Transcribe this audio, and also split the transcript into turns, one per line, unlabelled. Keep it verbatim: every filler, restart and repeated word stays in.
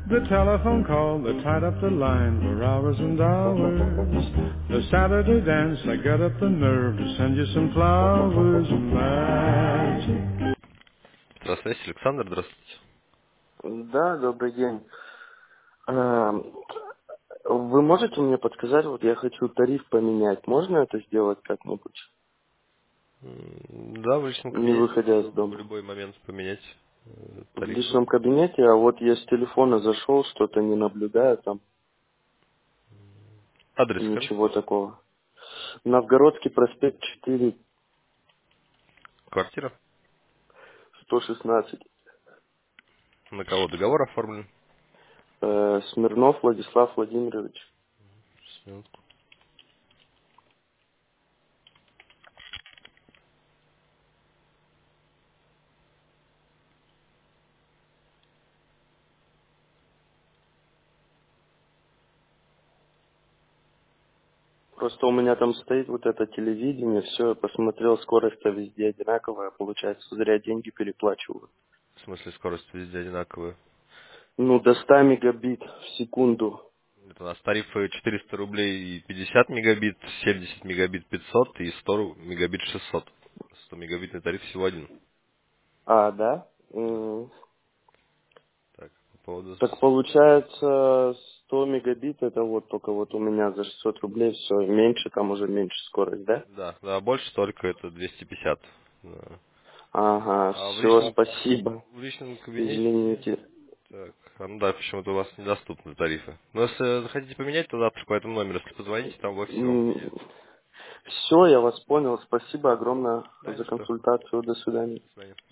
The telephone call that tied up the line for hours and hours. The Saturday dance, I got up the nerve to send you some flowers and magic.
Здравствуйте, Александр, здравствуйте.
Да, добрый день. А, Вы можете мне подсказать, вот я хочу тариф поменять, можно это сделать как-нибудь,
М, Да, в личном
не
кабинете
выходя из
можно в
дома?
любой момент поменять э,
В
тарифы.
личном кабинете, а вот я с телефона зашел, что-то не наблюдаю там,
Адрес скажите,
ничего
пожалуйста.
такого. Новгородский проспект четыре,
Квартира.
сто шестнадцать.
На кого договор оформлен?
Э, Смирнов Владислав Владимирович.
Сейчас, минутку.
Просто у меня там стоит вот это телевидение, все, я посмотрел, скорость-то везде одинаковая, получается, зря деньги переплачиваю.
В смысле, скорость везде одинаковая.
Ну, до ста мегабит в секунду.
Это у нас тарифы четыреста рублей и пятьдесят мегабит, семьдесят мегабит пятьсот и сто мегабит шестьсот. сто мегабитный тариф всего один.
А, да?
Да.
М,
Так, по поводу...
Так
с-
получается сто мегабит, это вот только вот у меня за шестьсот рублей все меньше, там уже меньше скорость, да?
Да, да, больше только это двести пятьдесят. Да.
Ага,
А в
все,
личном,
спасибо.
в личном кабинете...
Извините.
Так, а, ну да, почему-то у вас недоступны тарифы. Но если захотите поменять, то завтра по этому номеру, если позвоните, там в офисе вам поменяют.
Все, я вас понял. Спасибо огромное
Да,
за
ни что.
консультацию. До свидания.
До свидания.